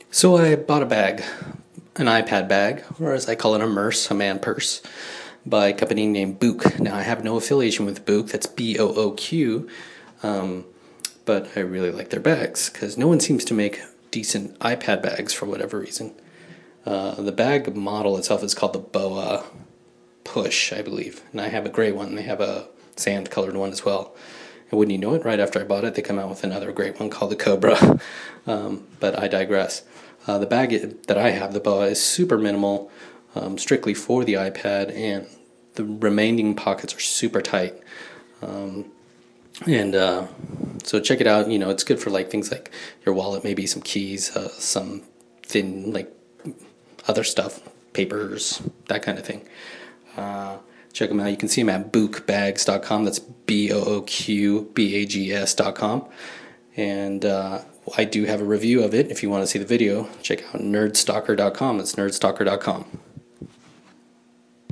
So I bought a bag, an iPad bag, or as I call it, a man purse, by a company named Book. Now I have no affiliation with Book. That's BOOQ, but I really like their bags because no one seems to make decent iPad bags for whatever reason. The bag model itself is called the BOA Push, I believe, and I have a gray one. They have a sand-colored one as well. And wouldn't you know it, right after I bought it, they come out with another great one called the Cobra. But I digress. The bag that I have, the BOA, is super minimal, strictly for the iPad, and the remaining pockets are super tight. And so check it out. It's good for like things like your wallet, maybe some keys, some thin like other stuff, papers, that kind of thing. Check them out. You can see them at bookbags.com. That's BOOQBAGS.com. And I do have a review of it. If you want to see the video, check out nerdstalker.com. That's nerdstalker.com.